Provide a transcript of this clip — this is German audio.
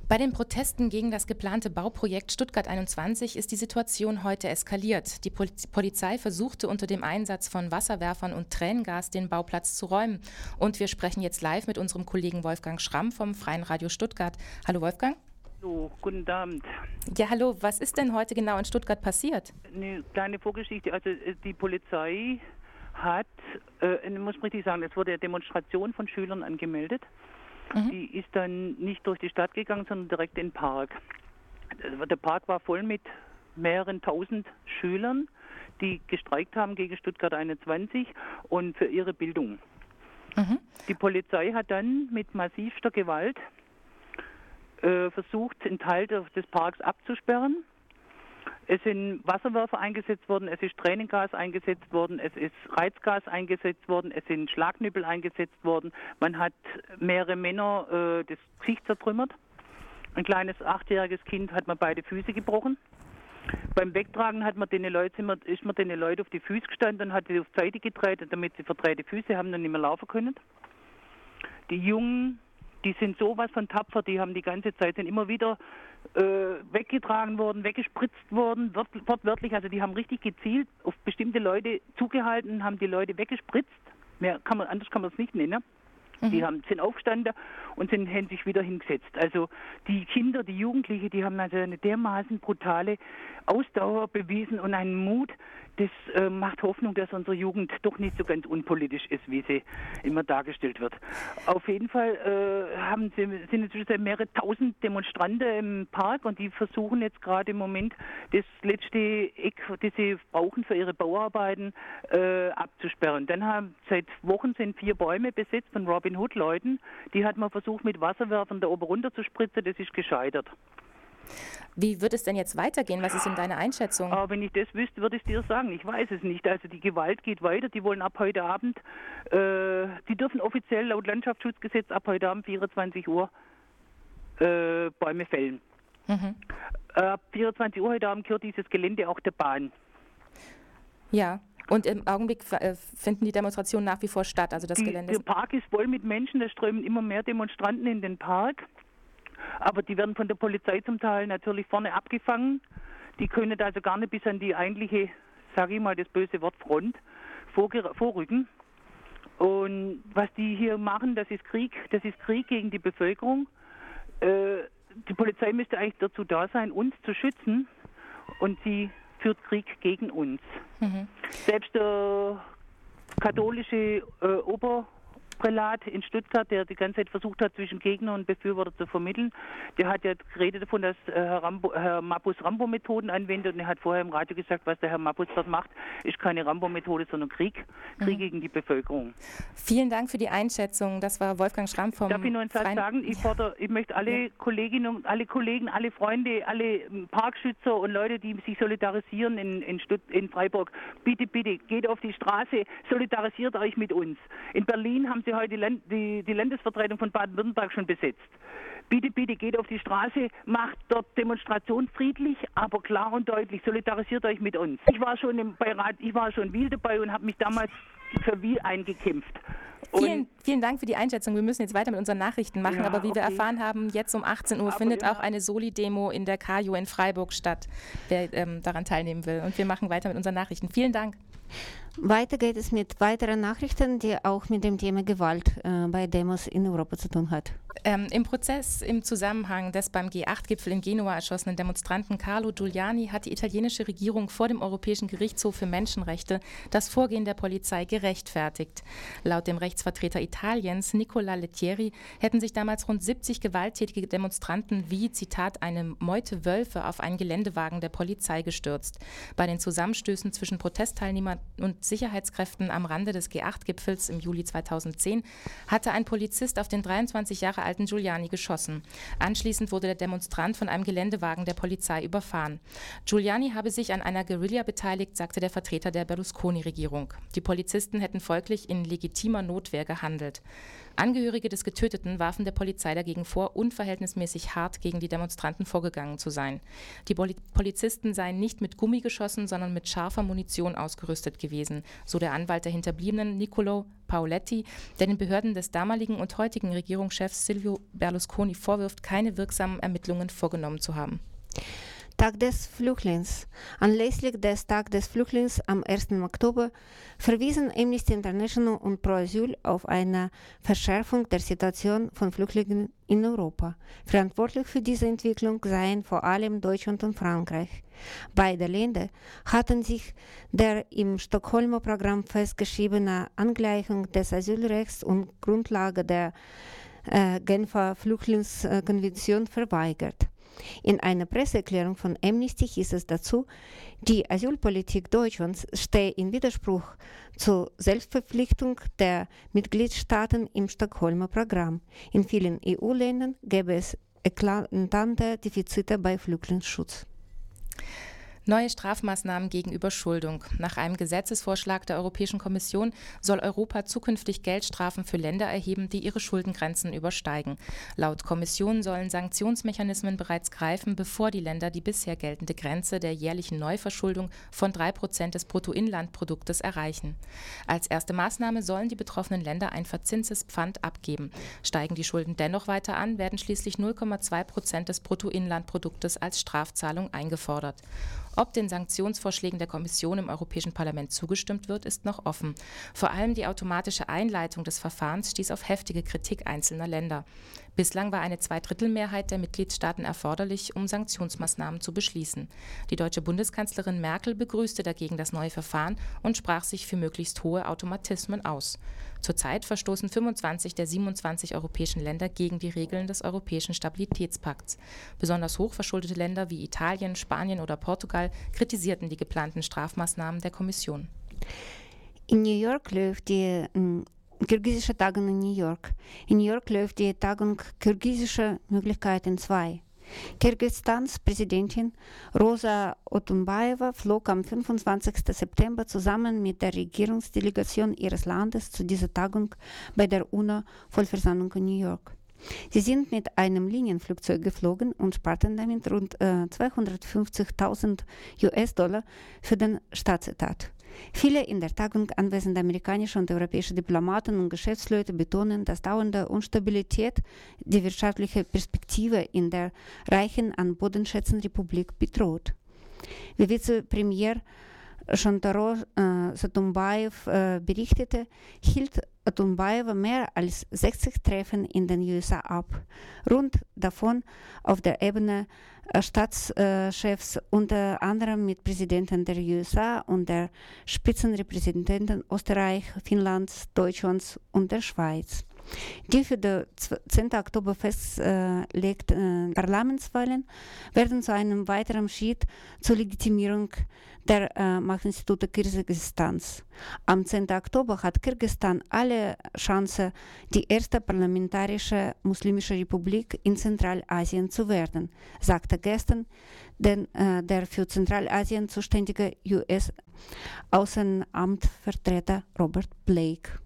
Bei den Protesten gegen das geplante Bauprojekt Stuttgart 21 ist die Situation heute eskaliert. Die Polizei versuchte unter dem Einsatz von Wasserwerfern und Tränengas den Bauplatz zu räumen. Und wir sprechen jetzt live mit unserem Kollegen Wolfgang Schramm vom Freien Radio Stuttgart. Hallo Wolfgang. Hallo, guten Abend. Ja, hallo. Was ist denn heute genau in Stuttgart passiert? Eine kleine Vorgeschichte. Also die Polizei hat, muss man richtig sagen, es wurde eine Demonstration von Schülern angemeldet. Die ist dann nicht durch die Stadt gegangen, sondern direkt in den Park. Der Park war voll mit mehreren tausend Schülern, die gestreikt haben gegen Stuttgart 21 und für ihre Bildung. Die Polizei hat dann mit massivster Gewalt versucht, einen Teil des Parks abzusperren. Es sind Wasserwerfer eingesetzt worden, es ist Tränengas eingesetzt worden, es ist Reizgas eingesetzt worden, es sind Schlagnüppel eingesetzt worden. Man hat mehrere Männer das Gesicht zertrümmert. Ein kleines 8-jähriges Kind hat man beide Füße gebrochen. Beim Wegtragen ist man den Leuten auf die Füße gestanden und hat sie auf die Seite gedreht, damit sie verdrehte Füße haben und nicht mehr laufen können. Die Jungen, die sind sowas von tapfer, die haben die ganze Zeit, sind immer wieder weggetragen worden, weggespritzt worden, wortwörtlich, also die haben richtig gezielt auf bestimmte Leute zugehalten, haben die Leute weggespritzt, anders kann man es nicht nennen. Die sind aufgestanden und haben sich wieder hingesetzt. Also die Kinder, die Jugendlichen, die haben also eine dermaßen brutale Ausdauer bewiesen und einen Mut, das macht Hoffnung, dass unsere Jugend doch nicht so ganz unpolitisch ist, wie sie immer dargestellt wird. Auf jeden Fall sind inzwischen mehrere tausend Demonstranten im Park und die versuchen jetzt gerade im Moment das letzte Eck, das sie brauchen für ihre Bauarbeiten, abzusperren. Dann seit Wochen sind 4 Bäume besetzt von Robin Hood Leuten. Die hat man versucht mit Wasserwerfern da oben runter zu spritzen, das ist gescheitert. Wie wird es denn jetzt weitergehen? Was ist denn deine Einschätzung? Aber wenn ich das wüsste, würde ich dir sagen. Ich weiß es nicht. Also die Gewalt geht weiter. Die wollen ab heute Abend, die dürfen offiziell laut Landschaftsschutzgesetz ab heute Abend 24 Uhr Bäume fällen. Ab 24 Uhr heute Abend gehört dieses Gelände auch der Bahn. Ja. Und im Augenblick finden die Demonstrationen nach wie vor statt, also das Gelände. Der Park ist voll mit Menschen, da strömen immer mehr Demonstranten in den Park. Aber die werden von der Polizei zum Teil natürlich vorne abgefangen. Die können also gar nicht bis an die eigentliche, sage ich mal das böse Wort, Front vorrücken. Und was die hier machen, das ist Krieg gegen die Bevölkerung. Die Polizei müsste eigentlich dazu da sein, uns zu schützen, und sie führt Krieg gegen uns. Selbst der katholische Oberprälat in Stuttgart, der die ganze Zeit versucht hat, zwischen Gegner und Befürworter zu vermitteln, der hat ja geredet davon, dass Herr Mapus Rambo-Methoden anwendet, und er hat vorher im Radio gesagt, was der Herr Mapus dort macht, ist keine Rambo-Methode, sondern Krieg gegen die Bevölkerung. Vielen Dank für die Einschätzung. Das war Wolfgang Schramm vom Darf ich noch einen Satz sagen? Ich möchte alle Kolleginnen und alle Kollegen, alle Freunde, alle Parkschützer und Leute, die sich solidarisieren in Freiburg, bitte, geht auf die Straße, solidarisiert euch mit uns. In Berlin haben sie heute die Landesvertretung von Baden-Württemberg schon besetzt. Bitte, geht auf die Straße, macht dort Demonstration friedlich, aber klar und deutlich, solidarisiert euch mit uns. Ich war schon im Beirat, ich war schon Wiel dabei und habe mich damals für Wiel eingekämpft. Vielen Dank für die Einschätzung. Wir müssen jetzt weiter mit unseren Nachrichten machen, aber wie wir erfahren haben, jetzt um 18 Uhr findet auch eine Soli-Demo in der KAJO in Freiburg statt, wer daran teilnehmen will. Und wir machen weiter mit unseren Nachrichten. Vielen Dank. Weiter geht es mit weiteren Nachrichten, die auch mit dem Thema Gewalt bei Demos in Europa zu tun hat. Im Prozess im Zusammenhang des beim G8-Gipfel in Genua erschossenen Demonstranten Carlo Giuliani hat die italienische Regierung vor dem Europäischen Gerichtshof für Menschenrechte das Vorgehen der Polizei gerechtfertigt. Laut dem Rechtsvertreter Italiens, Nicola Lettieri, hätten sich damals rund 70 gewalttätige Demonstranten wie, Zitat, eine Meute Wölfe auf einen Geländewagen der Polizei gestürzt. Bei den Zusammenstößen zwischen Protestteilnehmern und Sicherheitskräften am Rande des G8-Gipfels im Juli 2010 hatte ein Polizist auf den 23 Jahre alten Giuliani geschossen. Anschließend wurde der Demonstrant von einem Geländewagen der Polizei überfahren. Giuliani habe sich an einer Guerilla beteiligt, sagte der Vertreter der Berlusconi-Regierung. Die Polizisten hätten folglich in legitimer Notwehr gehandelt. Angehörige des Getöteten warfen der Polizei dagegen vor, unverhältnismäßig hart gegen die Demonstranten vorgegangen zu sein. Die Polizisten seien nicht mit Gummigeschossen, sondern mit scharfer Munition ausgerüstet gewesen, so der Anwalt der Hinterbliebenen Niccolo Paoletti, der den Behörden des damaligen und heutigen Regierungschefs Silvio Berlusconi vorwirft, keine wirksamen Ermittlungen vorgenommen zu haben. Tag des Flüchtlings. Anlässlich des Tags des Flüchtlings am 1. Oktober verwiesen Amnesty International und Pro Asyl auf eine Verschärfung der Situation von Flüchtlingen in Europa. Verantwortlich für diese Entwicklung seien vor allem Deutschland und Frankreich. Beide Länder hatten sich der im Stockholmer Programm festgeschriebene Angleichung des Asylrechts und Grundlage der Genfer Flüchtlingskonvention verweigert. In einer Presseerklärung von Amnesty hieß es dazu, die Asylpolitik Deutschlands stehe in Widerspruch zur Selbstverpflichtung der Mitgliedstaaten im Stockholmer Programm. In vielen EU-Ländern gäbe es eklatante Defizite bei Flüchtlingsschutz. Neue Strafmaßnahmen gegen Überschuldung. Nach einem Gesetzesvorschlag der Europäischen Kommission soll Europa zukünftig Geldstrafen für Länder erheben, die ihre Schuldengrenzen übersteigen. Laut Kommission sollen Sanktionsmechanismen bereits greifen, bevor die Länder die bisher geltende Grenze der jährlichen Neuverschuldung von 3% des Bruttoinlandproduktes erreichen. Als erste Maßnahme sollen die betroffenen Länder ein verzinstes Pfand abgeben. Steigen die Schulden dennoch weiter an, werden schließlich 0,2% des Bruttoinlandproduktes als Strafzahlung eingefordert. Ob den Sanktionsvorschlägen der Kommission im Europäischen Parlament zugestimmt wird, ist noch offen. Vor allem die automatische Einleitung des Verfahrens stieß auf heftige Kritik einzelner Länder. Bislang war eine Zweidrittelmehrheit der Mitgliedstaaten erforderlich, um Sanktionsmaßnahmen zu beschließen. Die deutsche Bundeskanzlerin Merkel begrüßte dagegen das neue Verfahren und sprach sich für möglichst hohe Automatismen aus. Zurzeit verstoßen 25 der 27 europäischen Länder gegen die Regeln des Europäischen Stabilitätspakts. Besonders hochverschuldete Länder wie Italien, Spanien oder Portugal kritisierten die geplanten Strafmaßnahmen der Kommission. In New York läuft die kirgisische Tagung in New York. In New York läuft die Tagung Kirgisische Möglichkeiten 2. Kirgisistans Präsidentin Rosa Otunbajewa flog am 25. September zusammen mit der Regierungsdelegation ihres Landes zu dieser Tagung bei der UNO-Vollversammlung in New York. Sie sind mit einem Linienflugzeug geflogen und sparten damit rund 250.000 US-Dollar für den Staatsetat. Viele in der Tagung anwesende amerikanische und europäische Diplomaten und Geschäftsleute betonen, dass dauernde Instabilität die wirtschaftliche Perspektive in der reichen an bodenschätzenden Republik bedroht. Wie Vizepremier Shantaro Satumbayev berichtete, hielt Otunbajewa mehr als 60 Treffen in den USA ab, rund davon auf der Ebene Staatschefs, unter anderem mit Präsidenten der USA und der Spitzenrepräsentanten Österreich, Finnlands, Deutschlands und der Schweiz. Die für den 10. Oktober festgelegten Parlamentswahlen werden zu einem weiteren Schritt zur Legitimierung der Machtinstitute Kirgisistans. Am 10. Oktober hat Kirgisistan alle Chance, die erste parlamentarische muslimische Republik in Zentralasien zu werden, sagte gestern der für Zentralasien zuständige US-Außenamtsvertreter Robert Blake.